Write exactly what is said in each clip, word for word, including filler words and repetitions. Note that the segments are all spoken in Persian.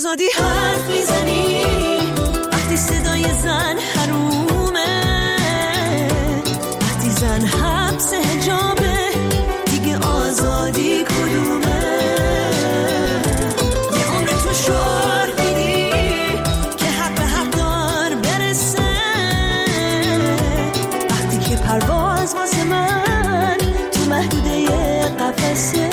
آزادی حرف میزنی وقتی صدای زن حرومه، وقتی زن حبس حجابه دیگه آزادی کدومه؟ یه عمر تو شعار میدی که حق به حق دار برسه، وقتی که پرواز واسه من تو محدوده قفسه.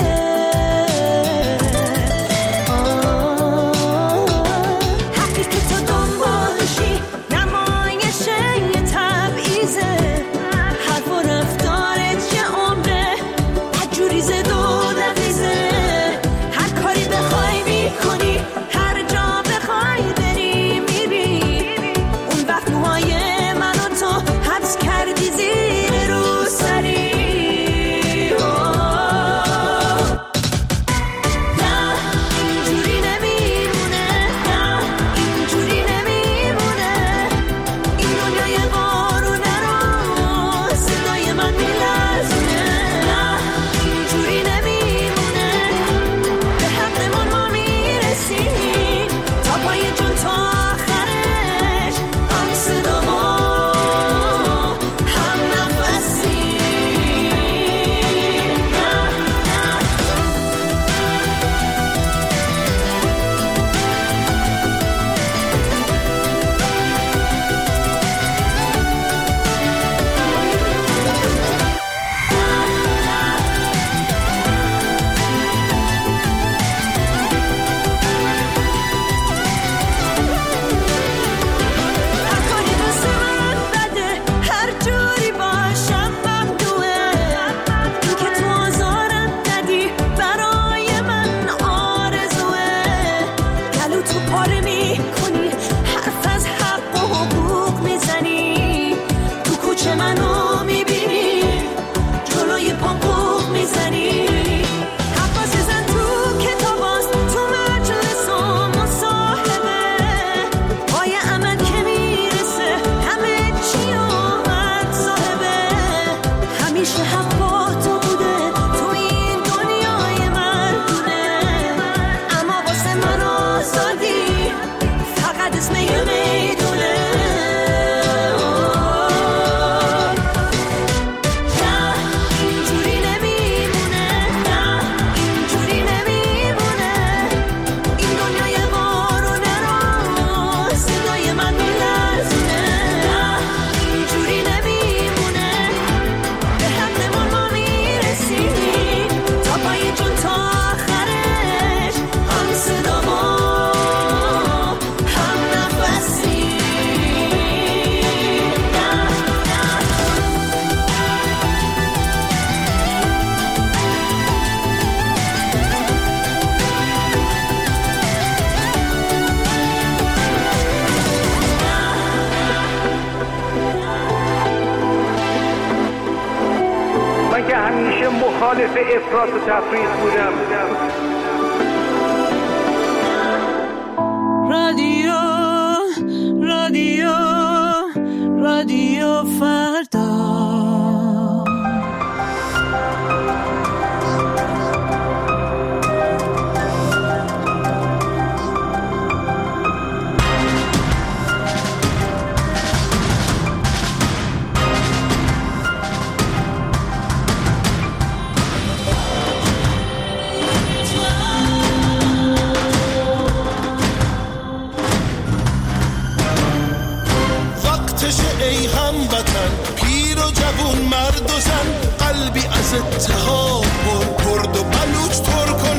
مخالف افراط و تفریط بودم. رادیو رادیو رادیو فردا. ای هموطن پیر و جوون مرد و زن قلبی از اتحاد پر کرد و بلوچ ترک و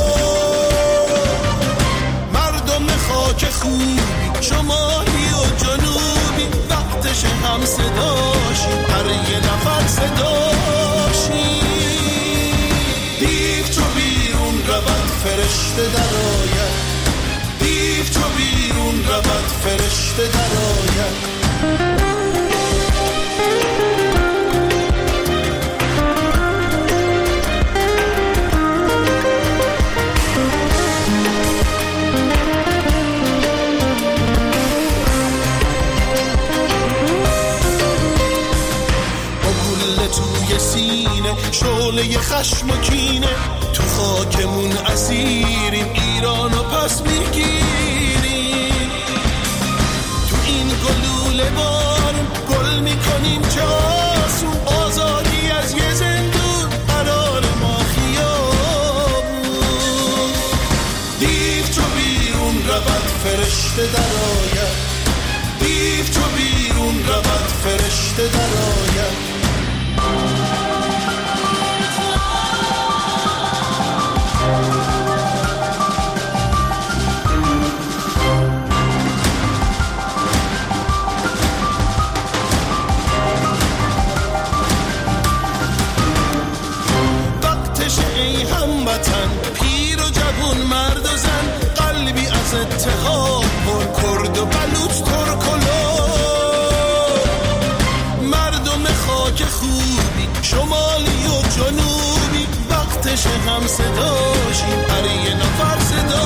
مردم خاک خوبی شمالی و جنوبی وقتش هم صداشی هر یه نفر صداشی دیو چو بیرون رود فرشته در آید دیو چو بیرون رود فرشته در آید توی سینه کینه، شعله خشم و کینه. تو خاکمون اسیریم، ایرانو پس میگیریم. تو این گلوله باریم، گل میکنیم چه آسون. آزادی از یه زندون، قرار ما خیابون. دیو چو بیرون رود فرشته در آید، دیو چو بیرون رود فرشته در آید. ای هموطن، پیر و جوون، مرد و زن، قلبی از اتحاد پر، کرد و بلوچ، ترک و لور. مردم خاک خوبی، شمالی و جنوبی، وقتش هم صداشیم، هر یه نفر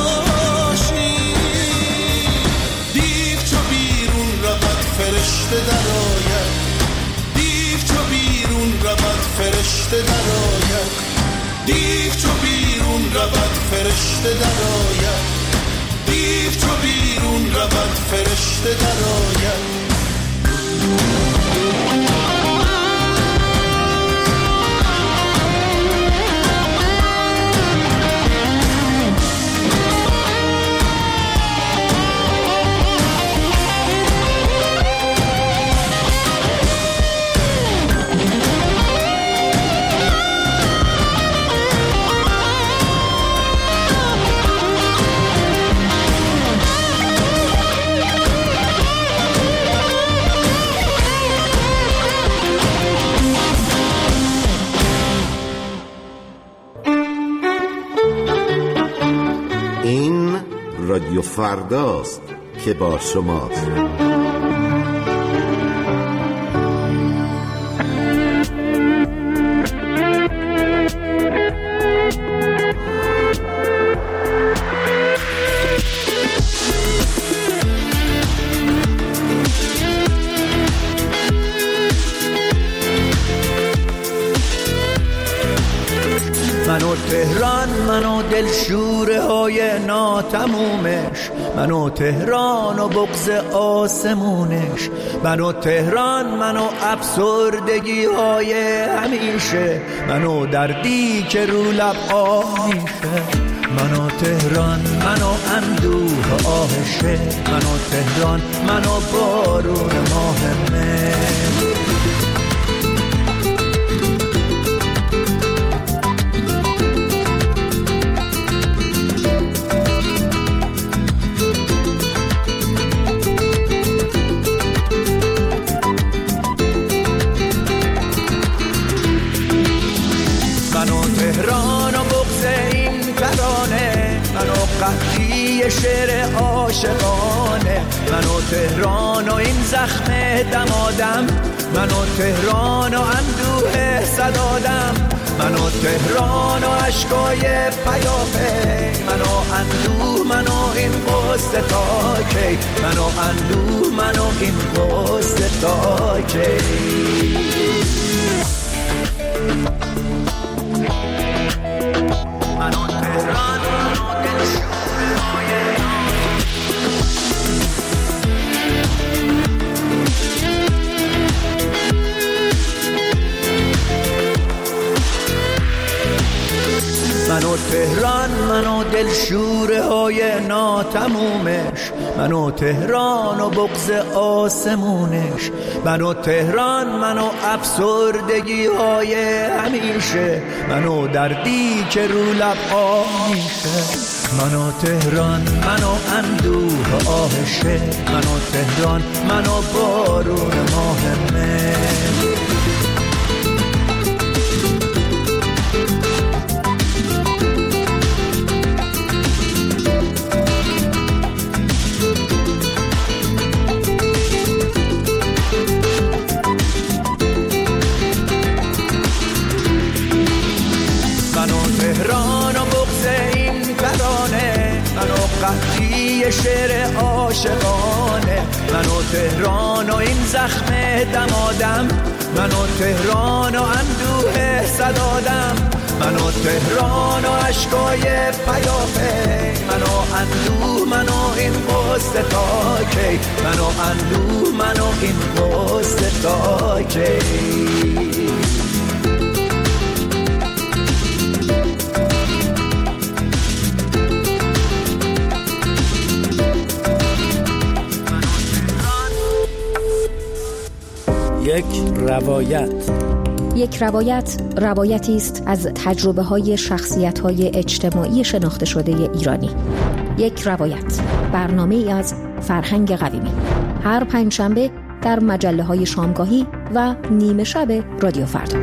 صداشیم. دیو چو بیرون رود فرشته در آید، دیو چو بیرون رود فرشته در آید. دیو چو بیرون رود فرشته در آید، دیو چو بیرون رود فرشته در آید. رادیو فرداست که با شماست. منو تهران، منو دلشوره های ناتمومش، منو تهران و بغض آسمونش، منو تهران، منو افسردگی های همیشه، منو دردی که رو لب آه میشه. منو تهران، منو اندوه آهشه، منو تهران، منو بارون ماه مه. قحطی شعر عاشقانه، منو تهران و این زخم دمادم، منو تهران و اندوه صدادم، منو تهران و عشقای پیاپی، منو اندوه، منو این قصه تا کی، منو اندوه، منو این قصه تا کی. منو تهران، منو تهران، منو دلشوره های ناتمومش، منو تهران و بغض آسمونش، منو تهران، منو افسردگی های همیشه، منو دردی که رو لب آه میشه. منو تهران، منو اندوه آهشه، منو تهران، منو بارون ماه مه. قحطی شعر عاشقانه، منو تهران و این زخم دمادم، من و تهران و اندوه صدادم، من و تهران و عشقای پیاپی، من و اندوه، من و این قصه تا کی، من و اندوه، من و این قصه تا کی. یک روایت. یک روایت روایتی است از تجربه‌های شخصیت‌های اجتماعی شناخته شده ایرانی. یک روایت، برنامه‌ای از فرهنگ قویمی، هر پنجشنبه در مجله‌های شامگاهی و نیمه شب رادیو فردا.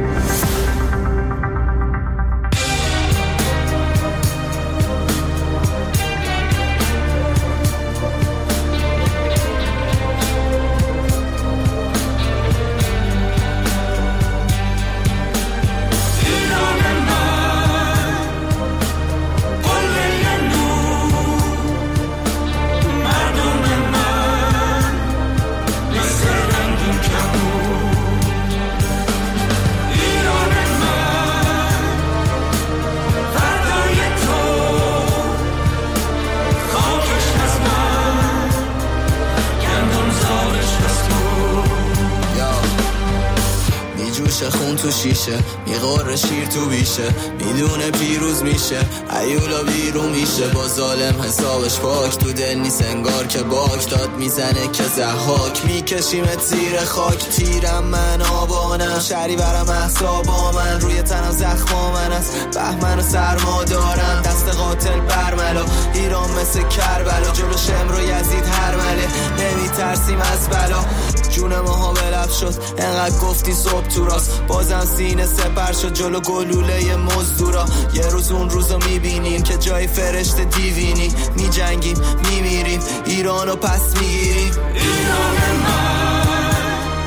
خون تو شیشه، میغور شیر تو بیشه، میدونه پیروز میشه، ایولا بیرون میشه، با ظالم حسابش پاک، تو دل نیست انگار که باک داد میزنه که زحاک، میکشیمت زیر خاک، تیرم من آبانم، شری برم احسابا من، روی تنم زخما من است، بهمن و سرما دارم، دست قاتل برملا، ایران مثل کربلا، جلو شمر و یزید هر مله، نمیترسیم از بلا، جون ماها بلب شد، انقدر گفتی صبح تو راست، بازم سینه سپر شد جلو گلوله مزدورا، یه روز اون روزو میبینیم که جای فرشته دیوینی، میجنگیم میمیریم، ایرانو پس میگیریم، ایران من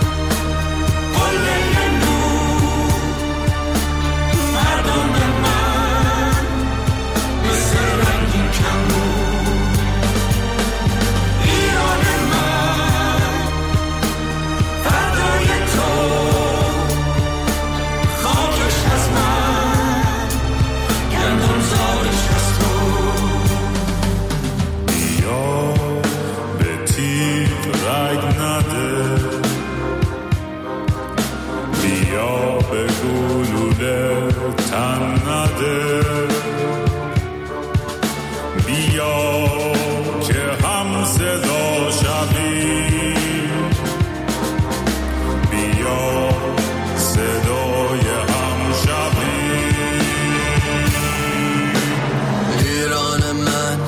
قله نور، مردم من مثل رنگین کمون، ایران من فردای تو، خاکش از من، گندم زارش از تو، بیا به تیغ رگ نده، بیا به گلوله تن نده، بیا که هم صدا شوی، بیا صدای هم شوی، ایران من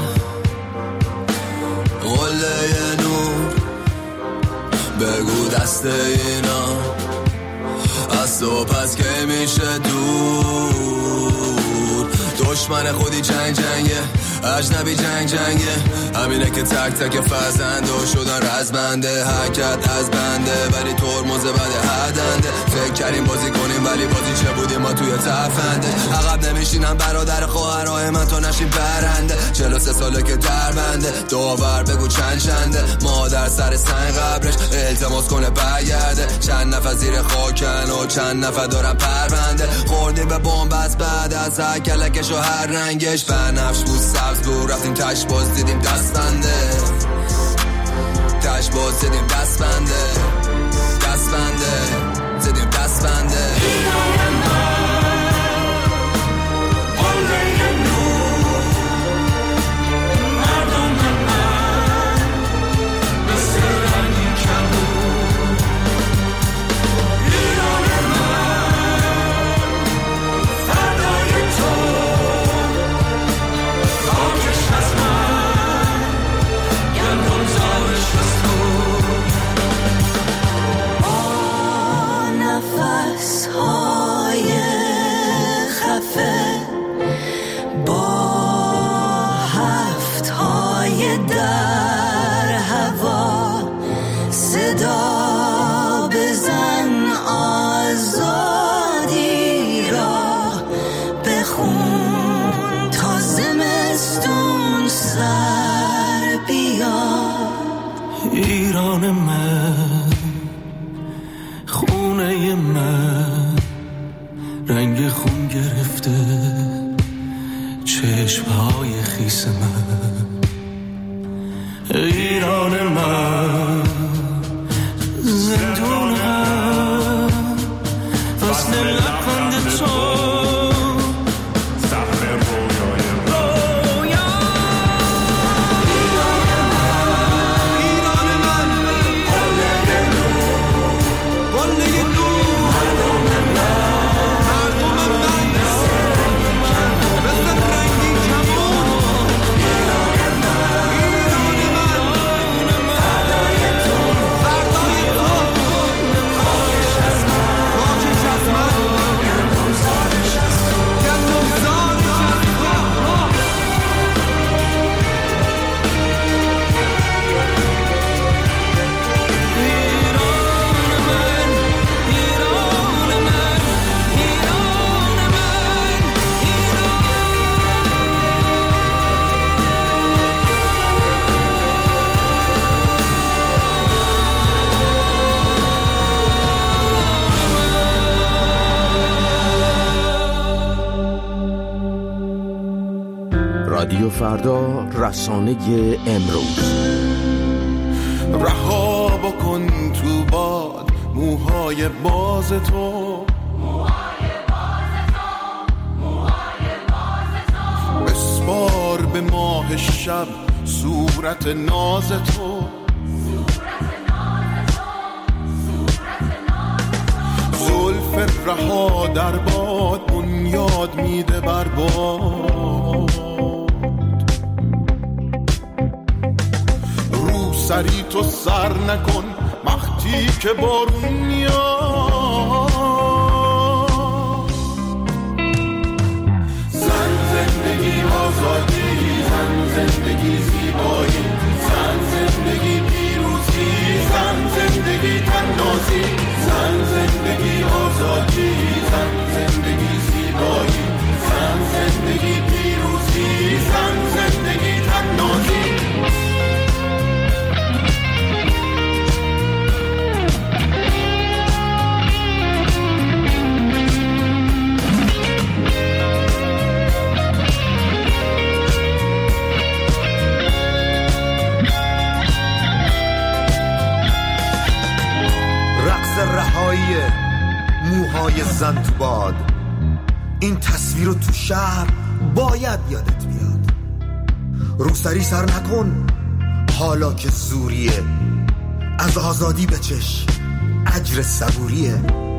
قله نور، بگو دست اینا از تو پس که میشه دور، دشمن خودی جنگ جنگه، اجنبی جنگ جنگه، همینه که تک تک فرزنده شدن رزمنده، حرکت از بنده ولی ترمز بده هدنده، فکر کردیم بازی کنیم ولی بازی چه بودیم ما توی تفنده، عقب نمیشینم برادر خواهرای من تو نشین برنده، چهل و سه ساله که در بنده، داور بگو چند چنده، مادر سر سنگ قبرش التماس کنه برگرده، چند نفر زیر خاکن و چند نفر دارن پرونده، خوردیم به بمب بعد از هر کلکش و هر رنگش، بنفش بود سبز بود، رفتیم تش باز دیدیم دست بنده، تش باز دیدیم دست بنده، دست بنده دیدیم دست بنده، ایران من قله نور، مردم من مثل رنگین کمون، ایران من فردای تو، خاکش از من، گندم زارش از تو، خون گرفته چشمهای خیس من. ایران من زندون من وصل لبخند تو رادیو فردا، رسانه امروز. رها بکن تو باد موهای باز تو، بسپار به ماه شب صورت ناز تو. زلف رها در باد بنیاد میده بر باد. سری تو سر نکن وقتی که بارون میاد. زن زندگی آزادی، زن زندگی زیبایی، زن زندگی پیروزی، زن زندگی تنازی. زن زندگی آزادی، زن زندگی زیبایی، زن زندگی پیروزی، زن زندگی تنازی. رهایی موهای زن تو باد، این تصویر رو تو شهر باید یادت بیاد. روسری سر نکن حالا که زوریه، از آزادی بچش اجر صبوریه.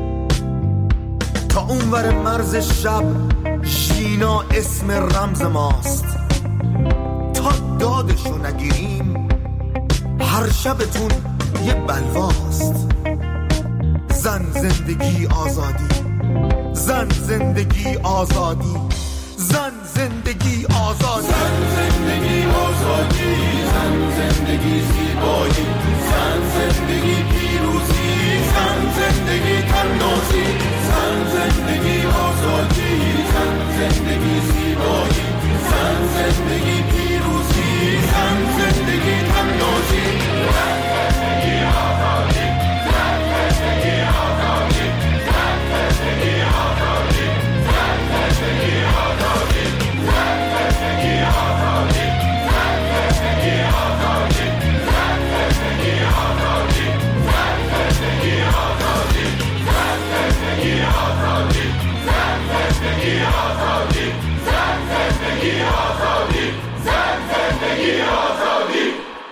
تا اونور مرز شب ژینا اسم رمز ماست. تا دادشو نگیریم هر شبتون یه بلواست. زن زندگی آزادی، زن زندگی آزادی، زن زندگی آزادی، زن زندگی آزادی، زن زندگی زیبایی، زن زندگی پیروزی، زن زندگی تنازی. زن زندگی آزادی، زن زندگی زیبایی، زن زندگی پیروزی، زن زندگی تنازی. زن زندگی آزادی، زن زندگی آزادی، زن زندگی آزادی، زن زندگی آزادی، زن زندگی آزادی، زن زندگی آزادی، زن زندگی آزادی، زن زندگی آزادی، زن زندگی آزادی، زن زندگی آزادی، زن زندگی آزادی، زن زندگی آزادی.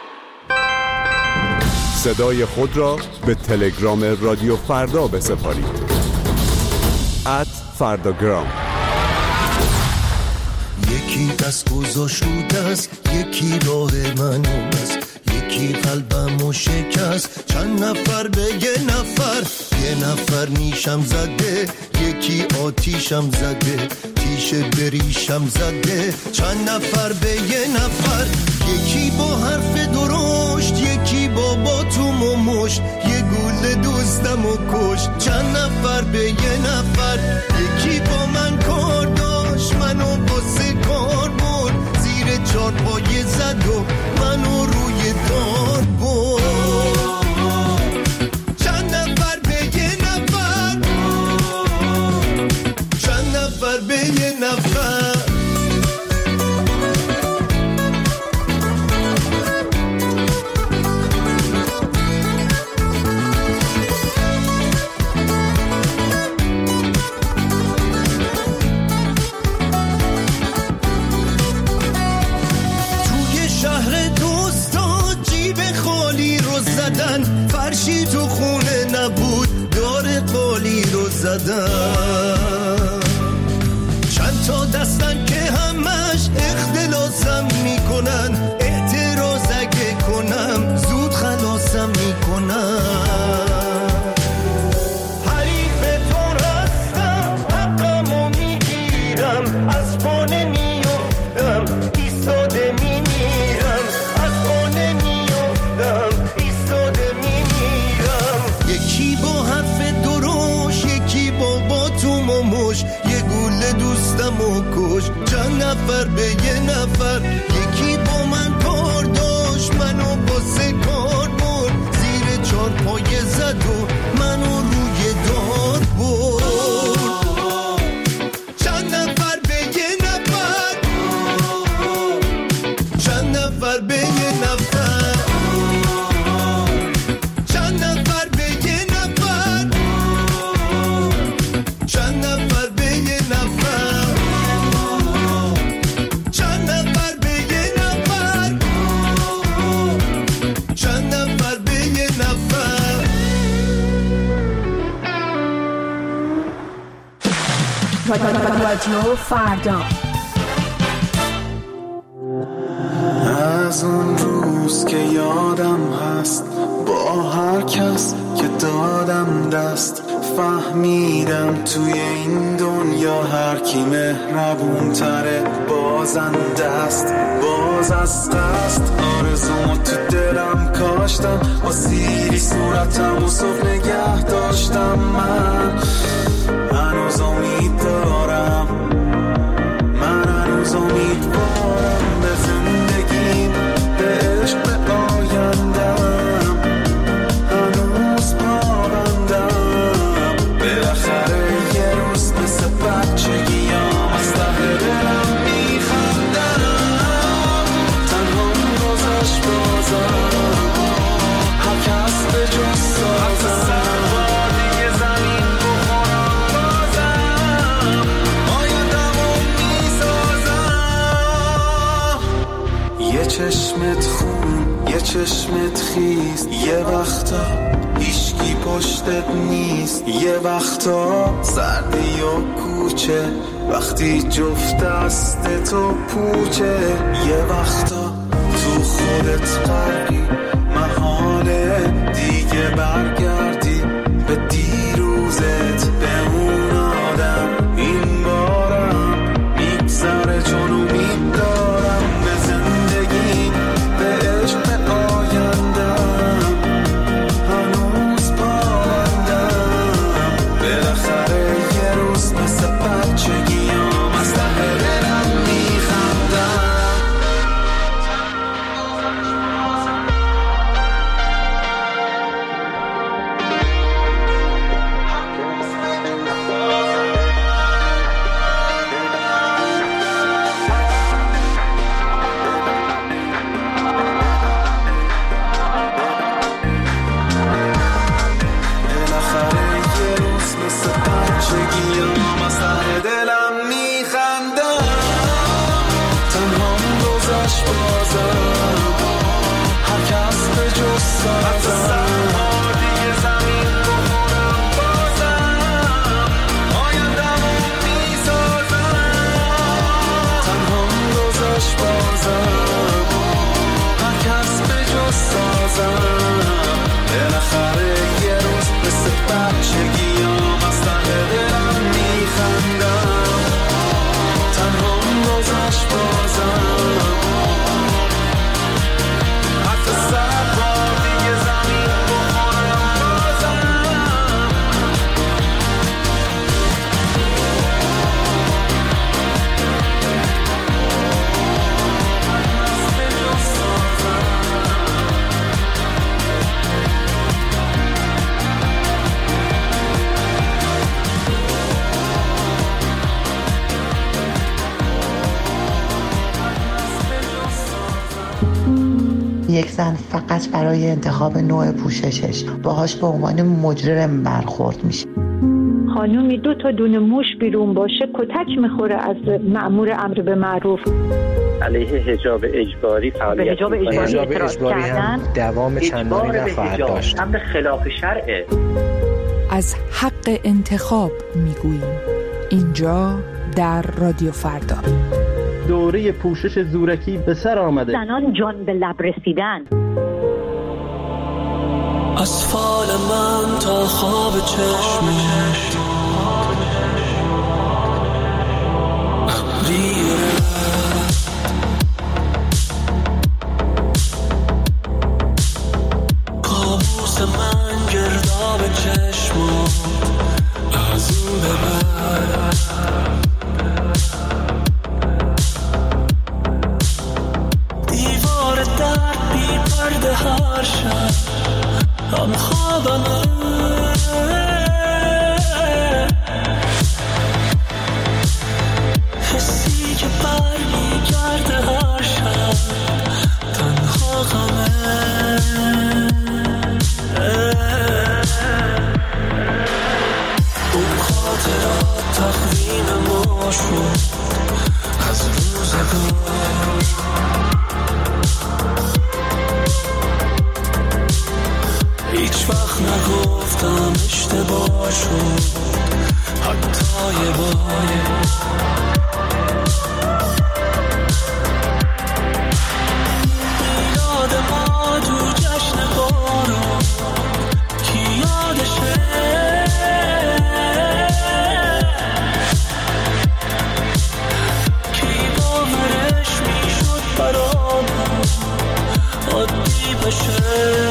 صدای خود را به تلگرام رادیو فردا بسپارید. ات فرداگرام. یکی دست گذاشت رو دست، یکی راه من است، یکی قلبمو شکست. چند نفر به یه نفر، یه نفر نیشم زده، یکی آتیشم زده، تیشه بریشم زده. چند نفر به یه نفر، یکی با حرف درشت، یکی با باتوم و مشت، یه گل دوستم و کشت. چند نفر به یه نفر، یکی با من کار داشت، منو باسه کار برد، زیر چار پایه زد و منو روی دار برد. چند نفر به یه نفر، چند نفر نفر به یه نفر. فرشی تو خونه نبود دار قالی رو زدن. چند تا دستن که همش اختلاسم میکنن، اعتراض اگه کنم زود خلاصم میکنن. حریفتون هستم حقمو میگیرم، از پانه میافتم ایستاده میمیرم، از پانه میافتم ایستاده میمیرم. یکی با حرف دروش، یکی با باتوم و مش، یه گوله دوستم و کش. چند نفر به یه نفر، یکی با من کار داشت، منو با سه کار برد، زیر چار پایه زد و منو روی دار برد. چند نفر به یه نفر، چند نفر به یه نفر، چند نفر به یه نفر، چند نفر به یه نفر، چند نفر به یه نفر، چند نفر به یه نفر. رادیو فردا. از اون روز که یادم هست، با هر کس که دادم دست، فهمیدم توی این دنیا هر کی مهربون تره بازنده است. باز از قصد آرزومو تو دلم کاشتم، با سیری صورتم و صبح نگه داشتم. من هنوز امید دارم، من هنوز امیدوارم به زندگیم، به عشق، به آیندم. هنوز پابندم، بالاخره یه روز مثل بچگیام از ته دلم میخندم. تنها گذشت بازم، هر کس به جز سازم. یه چشمت خون، یه چشمت خیز، یه وقتا هیچکی پشتت نیست، یه وقتا سردی و کوچه وقتی جفت دست تو پوچه، یه وقتا تو خودت غرقی، محاله دیگه برگردی به دیروزت، به اون آدم. این بارم میگذره چون امید دارم به زندگی، به عشق، به آیندم. هنوز پابندم، بالاخره یه روز مثل بچگیام از ته دلم میخندم. یک زن فقط برای انتخاب نوع پوششش باهاش به عنوان مجرم برخورد میشه. خانومی دو تا دونه موش بیرون باشه کتک میخوره از مأمور امر به معروف. علیه حجاب اجباری فعالیت حجاب اجباری, حجاب اجباری هم دوام چندانی نخواهد داشت. امر خلاف شرعه. از حق انتخاب میگوییم اینجا در رادیو فردا. دوره پوشش زورکی به سر آمده. زنان جان به لب رسیدن. از فال من تا خواب چشمت ابریه کابوس من گرداب چشمت از اون ببر دیوار درد بی پرده هر شب هم خوابمه حسی که برمی کرده هر شب تنها غمه اون خاطرات تقویم ما شد از روزگار هیچ وقت نگفتم اشتباه شد حتی یه بار یاد ما تو جشن بارون کی یادشه کی باورش میشد برامون عادی بشه.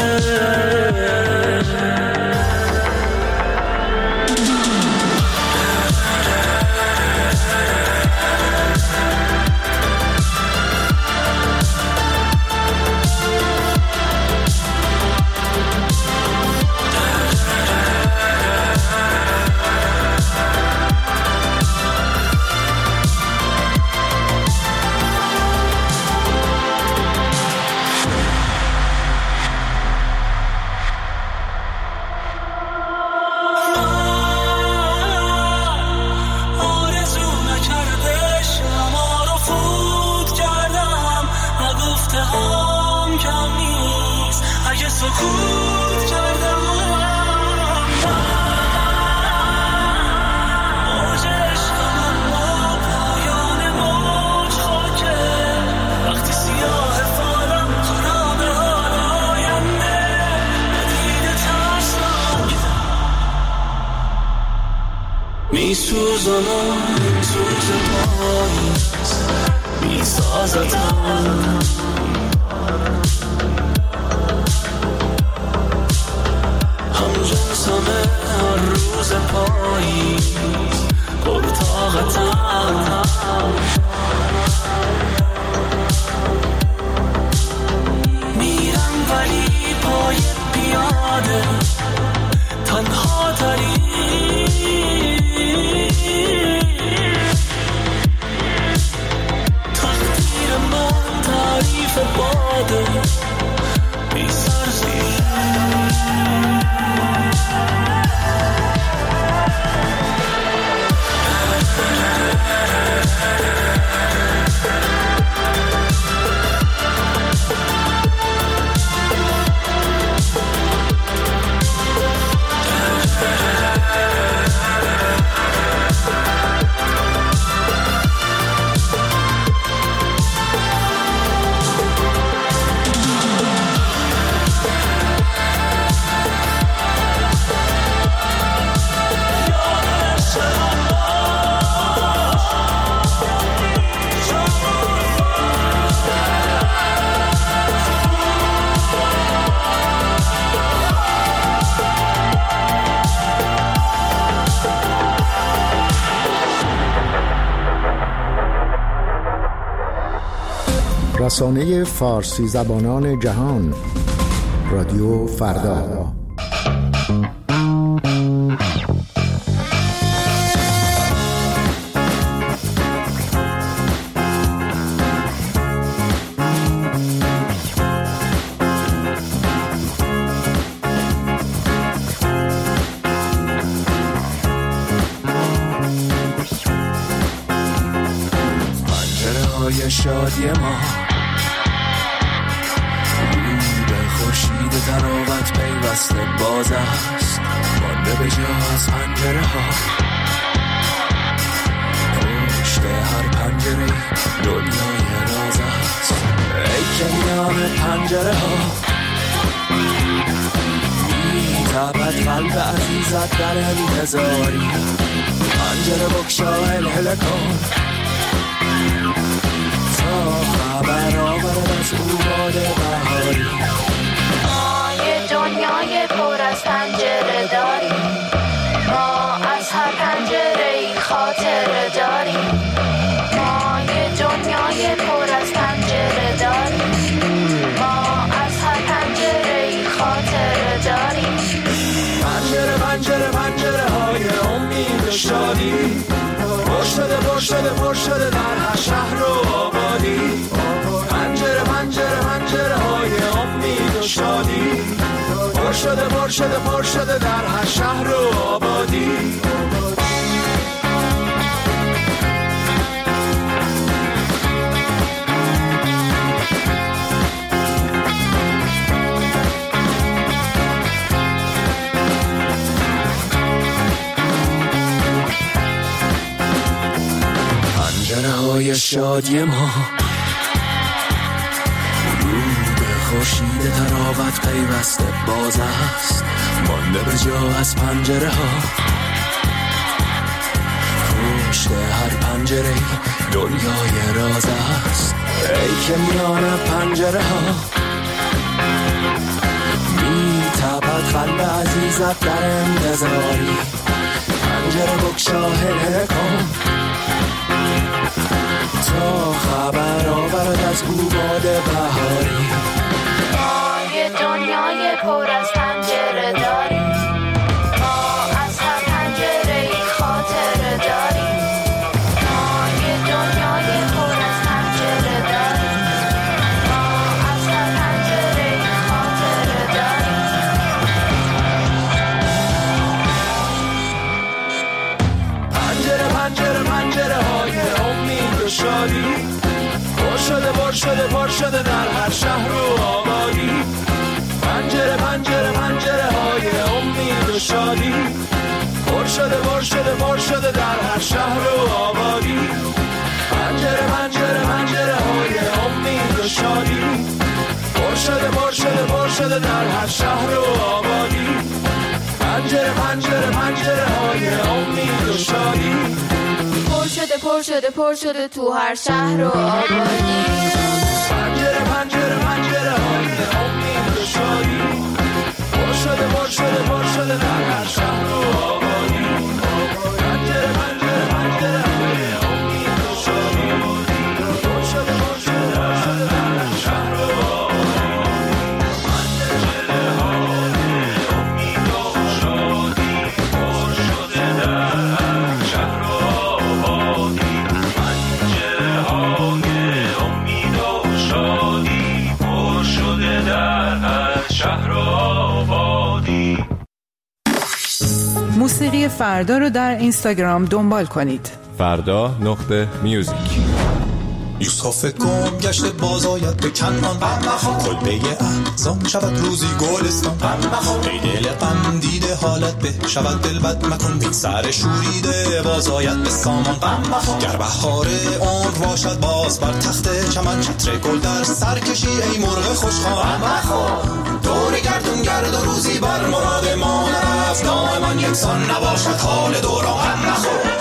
میسوزانم سوز پاییز میسازتم هم جنسمه هر روز پاییز پرطاقتم میرم ولی پای پیاده تنها تری تقدیر من تعریف باده بی سرزیر رسانه فارسی زبانان جهان رادیو فردا. های شادی ما رو به خورشید تراوت پیوسته باز است، مانده به جا از پنجره ها. پشت هر پنجره دنیای راز است، ای که میان پنجره ها میتابد قلب عزیزت در انتظاری. پنجره بکشا هل کن تا خبر آورد از او باد بهاری. ما یه دنیای پر از پنجره داریم، ما از هر پنجره ای خاطره داریم. ما یه دنیای پر از پنجره داریم، ما از هر پنجره ای خاطره داریم. پنجره پنجره پنجره های امید و شادی، پر شده پر شده پر شده در هر شهر و آبادی. پنجره پنجره پنجره های امید و شادی، پر شده پر شده پر شده در هر شهر و آبادی. پنجره های شادی ما رو به خورشید تراوت پیوسته باز است، مانده به جا از پنجره ها. پشت هر پنجره دنیای راز است، ای که میان پنجره ها میتابد قلب عزیزت در انتظاری. پنجره بکشا هل کن تا خبر آورد از او باد بهاری. ما یه دنیای پر از پنجره داریم، ما از هر پنجره ای خاطره داریم. ما یه دنیای پر از پنجره داریم، ما از هر پنجره ای خاطره داریم. پنجره پنجره پنجره های امید و شادی، پر شده پر شده پر شده در هر شهر و آبادی. پنجره پنجره پنجره های امید و شادی، پر شده پر شده پر شده در هر شهر و آبادی. پنجره پنجره پنجره های امید و شادی، پر شده پر شده پر شده در هر شهر و آبادی. پنجره پنجره پنجره های امید و شادی، پر شده پر شده پر شده تو هر شهر و آبادی. پنجره پنجره پنجره های امید و شادی، پر شده پر شده پر شده در هر شهر و آبادی. پنجره پنجره پنجره های امید و شادی، پر شده پر شده پر شده در هر شهر و آبادی. پنجره های امید و شادی، پر شده در هر شهر و آبادی. پنجره های امید و شادی، پر شده در هر شهر و آبادی. موسیقی فردا رو در اینستاگرام دنبال کنید. فردا نقطه میوزیک. یوسف گم گشته باز آید به کنان، کلبه اعظم شود روزی گلستان. ای دل غم دیده حالت به شود دل بد مکن، بین سر شوریده باز آید به سامان. گر بهار عمر باشد باز بر تخت چمن، چتر گل در سر کشی ای مرغ خوشخوان. دور گردون گرد و روزی بر مراد ما نرفت، دائما یکسان نباشد حال دوران. غم نخور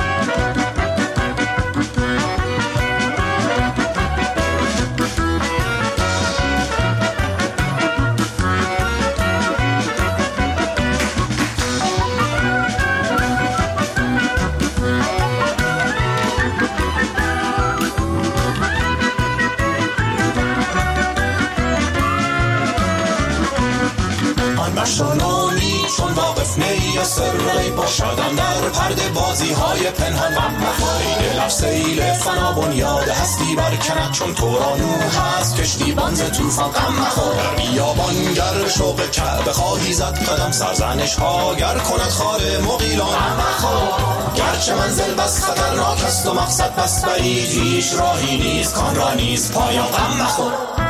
مشالانی چون واقف نی از سرهی باشدم در پرده بازی های پنهان. ای دل سیل فنا بنیاد هستی برکند، چون تو را نوح هست کشتی بانز توفان. غم مخور در بیابان گر شوق کعبه خواهی زد قدم، سرزنش ها گر کند خار مغیلان. غم مخور گرچه منزل بس خطرناک است هست و مقصد بس بعید، هیچ راهی نیست کان را نیست پایان، غم مخور.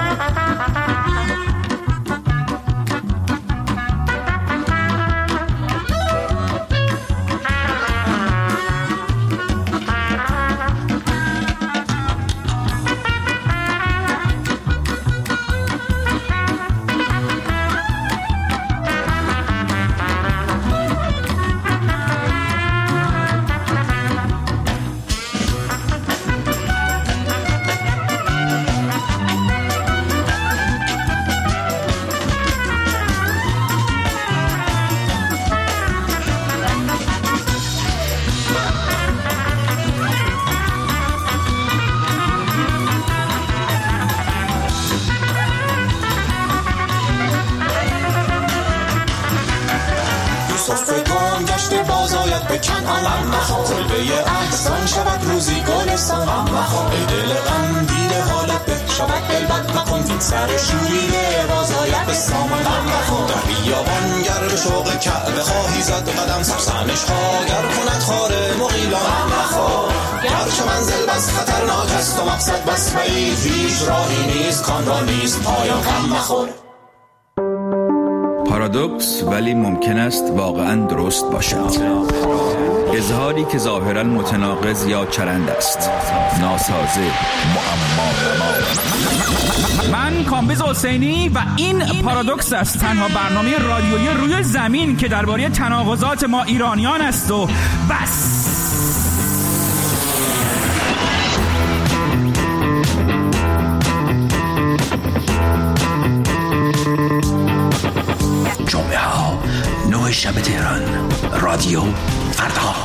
به کنعان کلبه احسان شود روزی گلستان، ای دل غم دیده حالت به شود دلبد مکن، این سر شوریده بازاید به سامان. در بیابان گر به شوق کعبه خواهی زد قدم سرسنش ها گر کند خاره مغیلان، گرچه منزل بس خطرناک است و مقصد بس بعید، هیچ راهی نیست کان را نیست پایان، غم مخور. پارادوکس ولی ممکن است واقعا درست باشد. اظهاری که ظاهرا متناقض یا چرند است، ناسازه، معما. من کامبیز حسینی و این پارادوکس است، تنها برنامه رادیویی روی زمین که درباره تناقضات ما ایرانیان است و بس. جمعه ها نه شب تهران، رادیو فردا.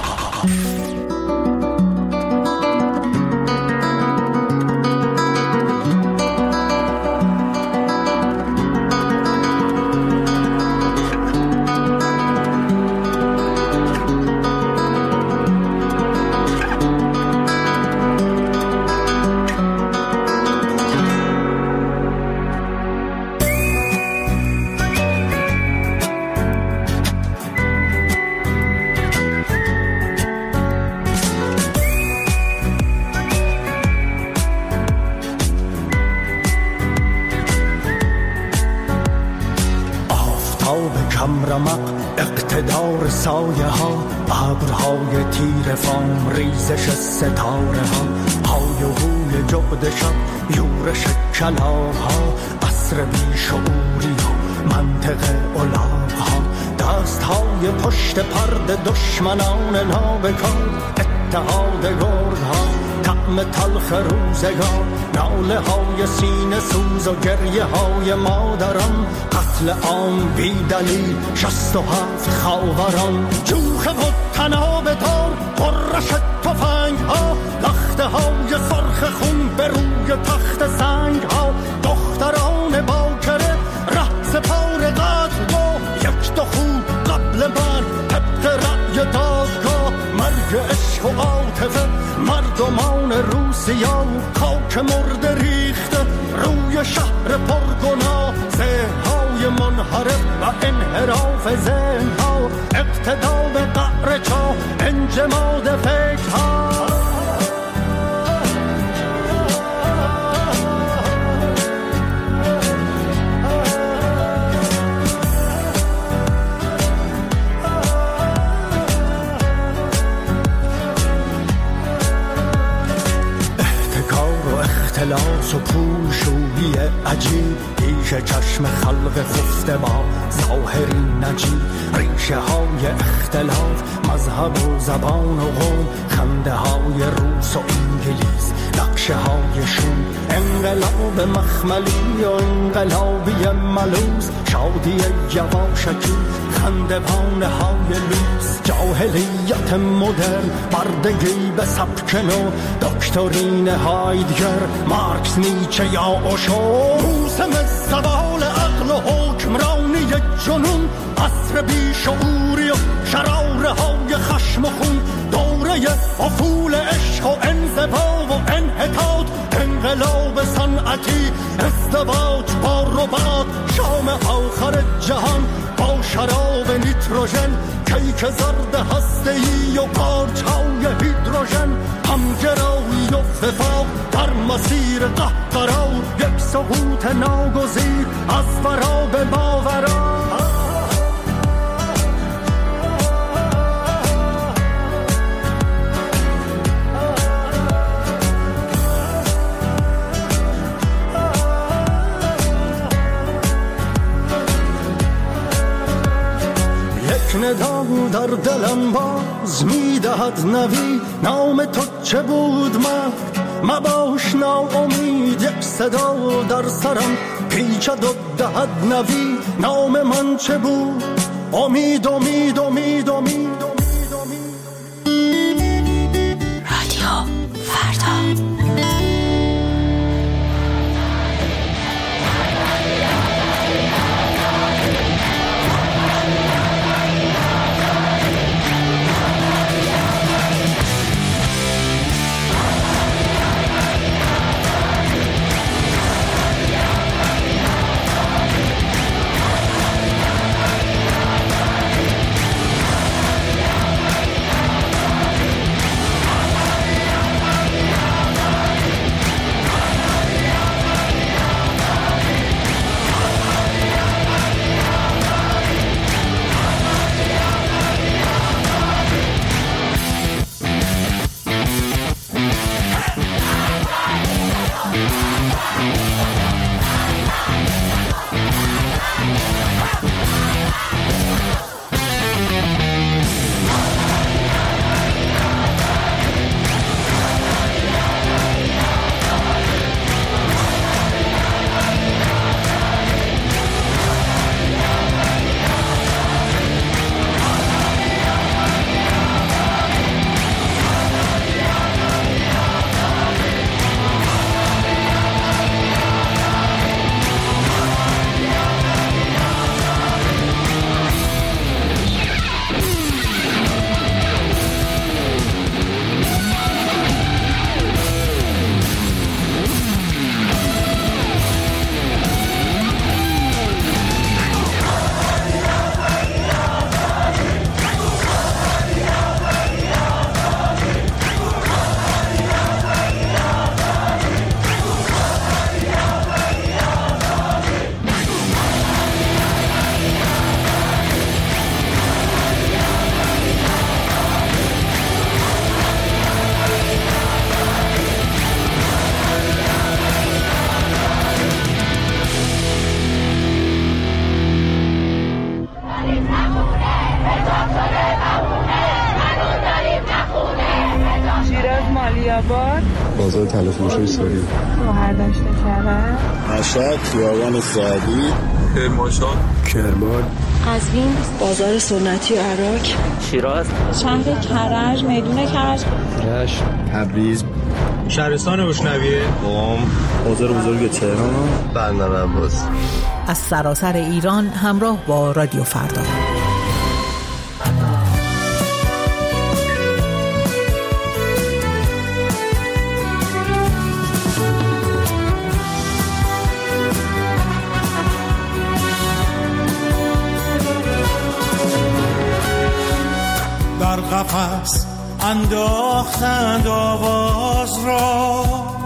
اقتدار سایه ها، ابرهای تیر فام، ریزش ستاره ها، های و هوی جغد شب، یورش کلاها، عصر بیشعوری و منطق الاغها، دست های پشت پرد دشمنان نابکار، اتحاد گردها، طعم تلخ روزگار، ناله های سینه سوز و گریه های مادران، قتل عام بی دلیل، شست و هفت خاوران، جوخه و تناب دار، قرش تفنگ ها، لخته های سرخ خون به روی تخت سنگ ها، دختران باکره رأس پار قتل و یک دو خون قبل من طبق رأی دادگاه، مرگ عشق و عاطفه، مردمان روسیه و خاک مرده ریخته روی شهر پرگناه، ذهن‌های منحرف و انحراف ذهن‌ها، اقتدار قعر چاه، انجماد فکرها. اختلاس و پول شویی عجیب، پیش چشم خلق خفته با ظاهری نجیب، ریشه های اختلاف، مذهب و زبان و قوم، خنده های روس و انگلیس، نقشه های شون، انقلاب مخملی و انقلابی ملوز، شادی یواشکی، خنده بانه های لوس، جاهلیت مدرن، بردگی به سبک نو، دکترین هایدگر، مارکس، نیچه یا اوشو، موسم زوال عقل و حکمرانی جنون، عصر بیشعوری و شراره های خشم و خون، دوره افول عشق و انزوا و انحطاط، انقلاب صنعتی، ازدواج با رباط، شام آخر جهان با شراب نیتروژن، کیک زرد هسته‌ای و پارچه‌های هیدروژن، همگرایی اتفاق در مسیر قهقرا، یک سقوط ناگزیر از فرا به باورا. ندا در دلم باز میدهد نوی، نام تو چه بود من مباش ناامید. یک صدا در سرم پیچد و دهد نوی، نام من چه بود؟ امید امید امید امید. رادیو فردا. بازار طلا فروشی ساری، شهرداشت کرد، مشهد، خیابان سعدی، کرمانشاه، کرمان، قزوین، بازار سنتی عراق، شیراز، شهر کرج، میدون کرج، رشت، تبریز، شهرستان بوشنویه، قم، بازار بزرگ تهران، بندر عباس. از سراسر ایران همراه با رادیو فردا. قفس انداختند آواز را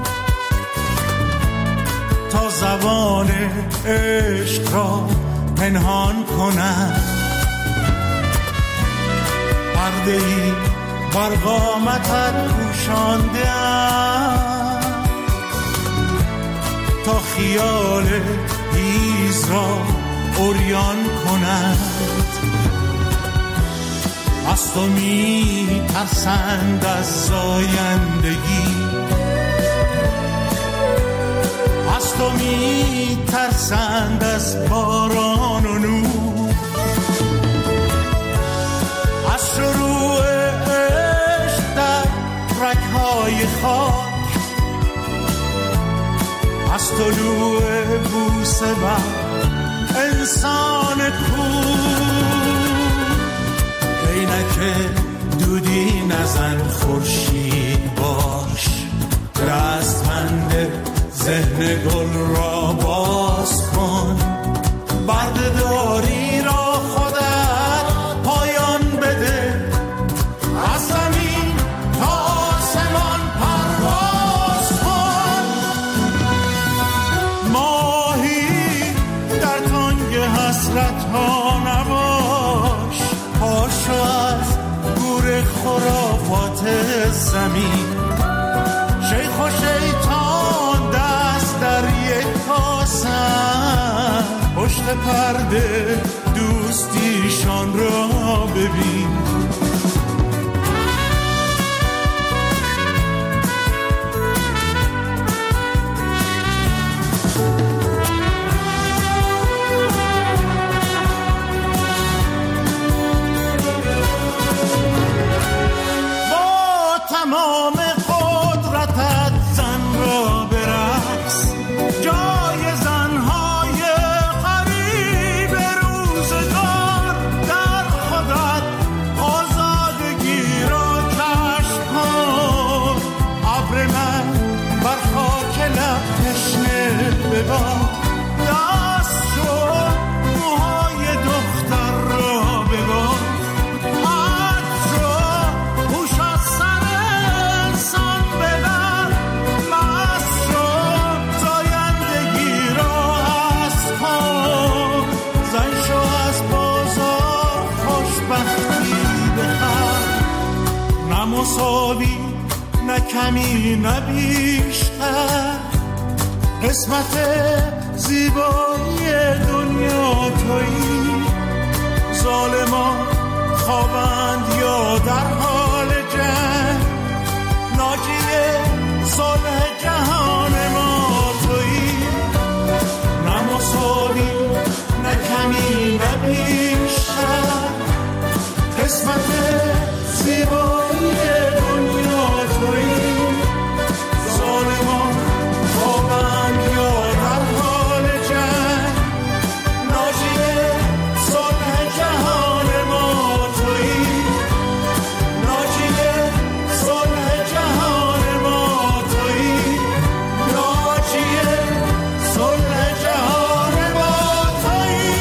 تا زبان عشق را پنهان کنند، پرده‌ای بر قامتت پوشانده‌اند تا خیال هیز را عریان کنند. از تو می ترسند از زایندگی، از تو می ترسند از باران و نور، از شروع عشق در رگ‌های خاک، از طلوع بوسه بر انسان کور. اینکه دودی نزن خورشید باش، رستمند ذهن گل را باز کن، برده‌داری را خودت پایان بده، از زمین تا آسمان پرواز زمین. شیخ و شیطان دست در یک کاسن، پشت پرده دوستیشان را ببین. تمام قدرتت زن را برقص، جای زنهای غریب روزگار. در خودت آزادگی را کشف کن، ابر من بر خاک لب تشنه ببار. دست شو موهای دختر را ببار، مساوی نه کمی نه بیشتر. قسمت زیبایی دنیا تویی. ظالمان خوابند یا در حال جنگ، ناجی صلح جهان ما تویی. نه مساوی نه کمی نه بیشتر. قسمت زیبایی دنیا تویی. ظالمان خوابند یا در حال جنگ، ناجی صلح جهان ما تویی. ناجی صلح جهان ما تویی. ناجی صلح جهان ما تویی.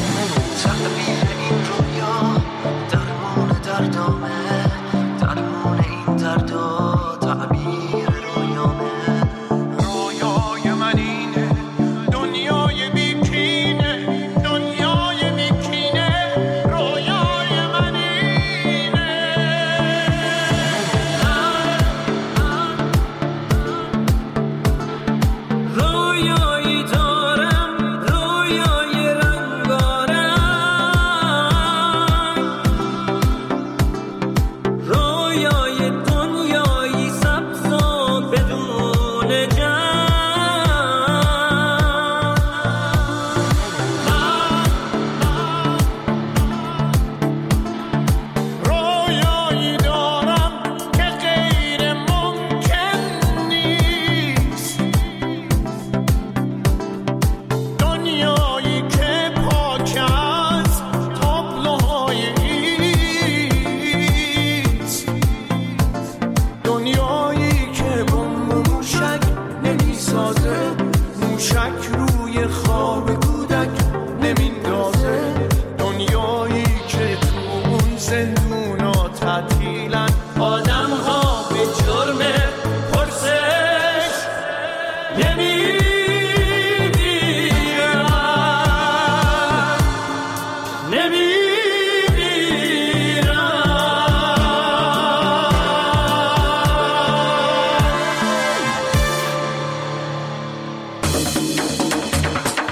درمون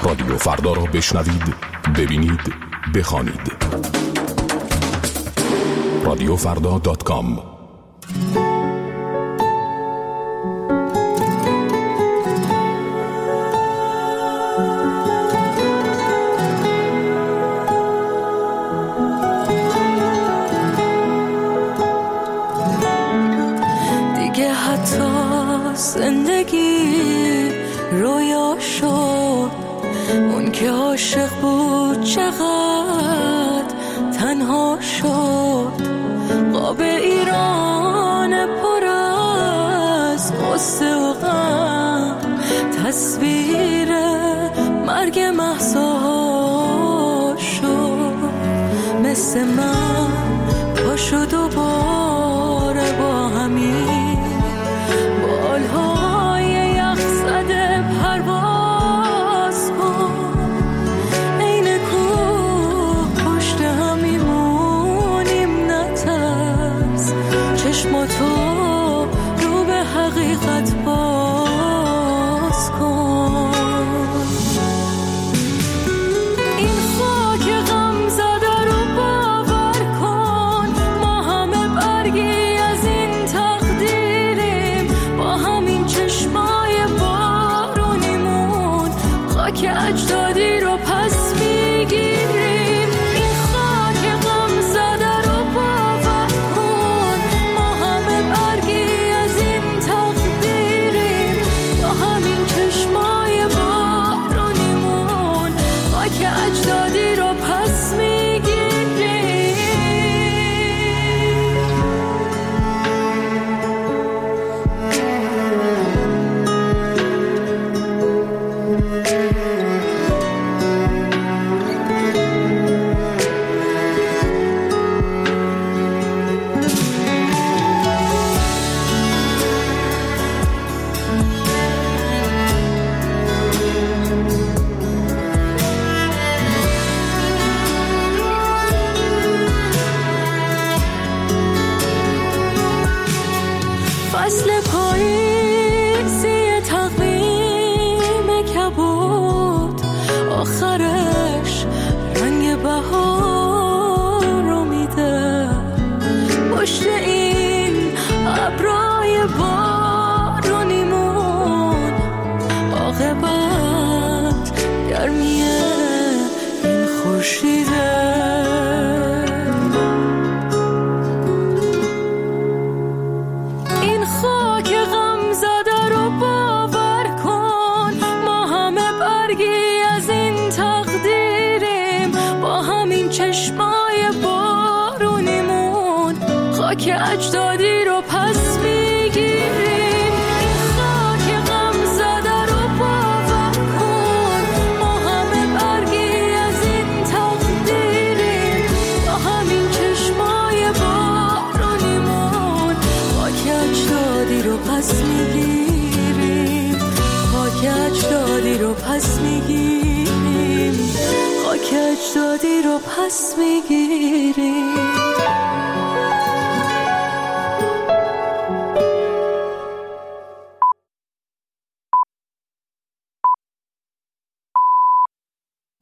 رادیو فردا را بشنوید، ببینید، بخوانید. رادیو فردا دات کام. دیگه حتی زندگی رویا شد، اون که عاشق بود چقدر تنها شد. قاب ایران پر از قصه و غم، تصویر مرگ مهسا شد. مثل من پاشو دوباره با همین بالهای یخ زده پرواز کن. این کوه پشت هم میمونیم نترس، چشماتو رو به حقیقت باز کن. این خاک غم زده رو باور کن، ما همه برگی از این تقدیریم. با همین چشمای بارونیمون خاک اجدادی رو پس میگیریم. این خاک غم زده رو باور کن، ما همه برگی از این تقدیریم. با همین چشمای بارونیمون خاک اجدادی رو پس میگیریم. فصل پاییزی تقویم کبود، آخرش رنگ بهار رو میده. پشت این ابرای بارونیمون عاقبت گرمی این خورشیده. این خاک غم زده رو باور کن، ما همه برگی از این تقدیریم. با همین چشمای بارونیمون خاک اجدادی رو پس میگیریم. این خاک غم زده رو باور کن، ما همه برگی از این تقدیریم. با همین چشمای بارونیمون خاک اجدادی رو پس میگیریم. خاک اجدادی رو پس میگیریم. خاک اجدادی رو پس میگیریم.